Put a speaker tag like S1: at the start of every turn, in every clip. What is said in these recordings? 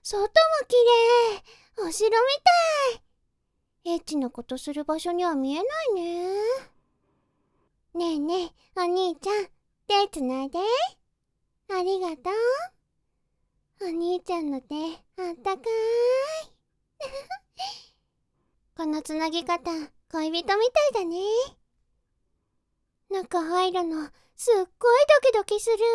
S1: 外も綺麗。お城みたい。エッチなことする場所には見えないね。ねえねえ、お兄ちゃん、手つないで。ありがとう。お兄ちゃんの手、あったかい。このつなぎ方、恋人みたいだね。中入るの、すっごいドキドキする。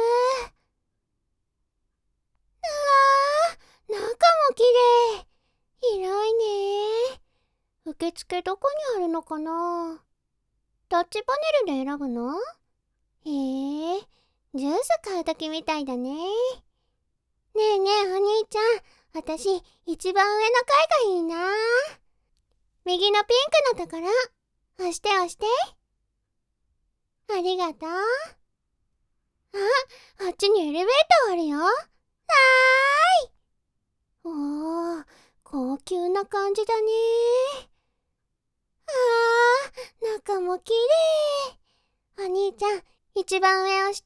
S1: 中も綺麗。広いね。受付どこにあるのかな。タッチパネルで選ぶの？へえ、ジュース買うときみたいだね。ねえねえお兄ちゃん、私一番上の階がいいな。右のピンクのところ、押して押して。ありがとう。あっちにエレベーターあるよ。はーい。おー、高級な感じだね。中も綺麗。お兄ちゃん、一番上押して。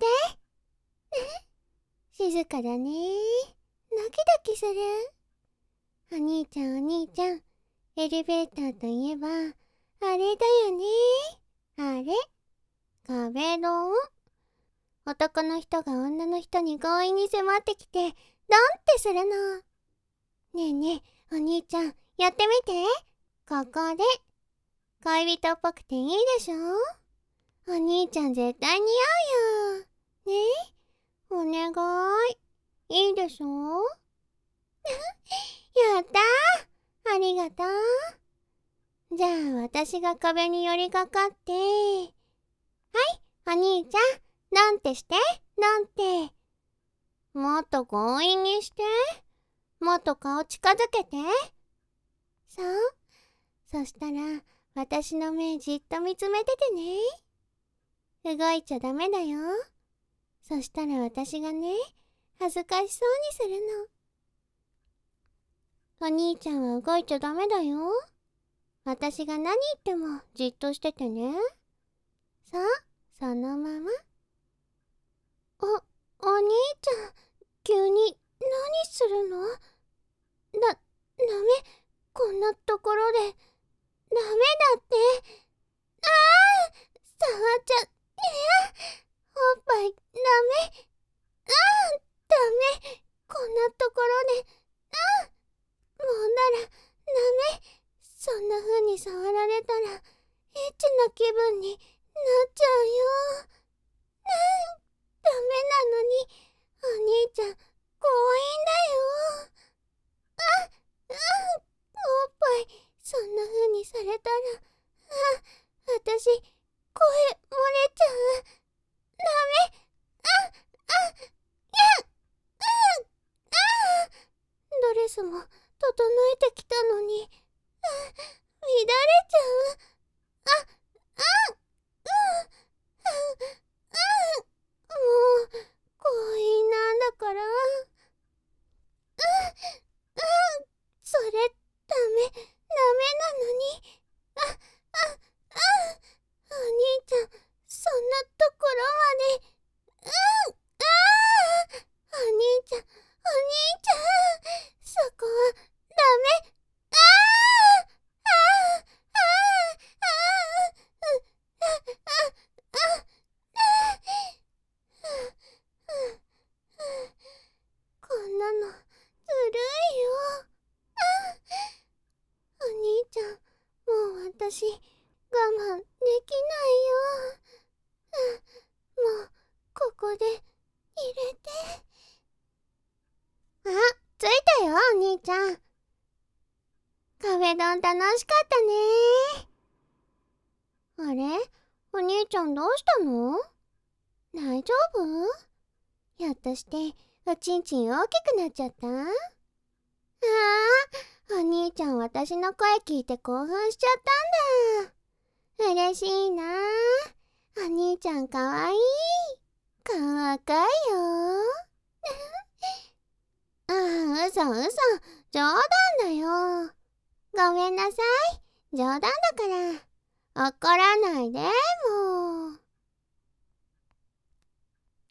S1: 静かだね。ドキドキする。お兄ちゃんお兄ちゃん、エレベーターといえば、あれだよね。あれ、壁ドン。男の人が女の人に強引に迫ってきて、ドンってするの。ねえねえ、お兄ちゃん、やってみて。ここで。恋人っぽくていいでしょ？お兄ちゃん絶対似合うよ。ねえ、お願い。いいでしょ？やったー。ありがとう。じゃあ私が壁に寄りかかって。はい、お兄ちゃん、なんてして、なんて。もっと強引にして。もっと顔近づけて。そう。そしたら、私の目じっと見つめててね。動いちゃダメだよ。そしたら私がね、恥ずかしそうにするの。お兄ちゃんは動いちゃダメだよ。私が何言ってもじっとしててね。さあ、そのまま。お兄ちゃん、急に何するの？ダメ、こんなところで、ダメだって。ああ、触っちゃ、おっぱい、ダメ。ああ、ダメ。こんなところで、もうなら、ダメ。そんな風に触られたら、エッチな気分になっちゃうよ。ダメなのに、お兄ちゃん、強引だよ。おっぱい、そんな風にされたら、私、声漏れちゃう。ダメ。ドレスも整えてきたのに、乱れちゃう。もう、強引なんだから。それ、ダメなのに。お兄ちゃん、そんなところまで。お兄ちゃん、そこは、ダメ。こんなの、ずるいよ。お兄ちゃん、もう私、我慢できないよ。もう、ここで、入れて。あ、着いたよ、お兄ちゃん。カフェドン楽しかったね。あれ？お兄ちゃんどうしたの？大丈夫？ひょっとして、おちんちん大きくなっちゃった？お兄ちゃん私の声聞いて興奮しちゃったんだ。嬉しいな。お兄ちゃんかわいい。顔赤いよ。嘘。冗談だよ。ごめんなさい。冗談だから。怒らないで、も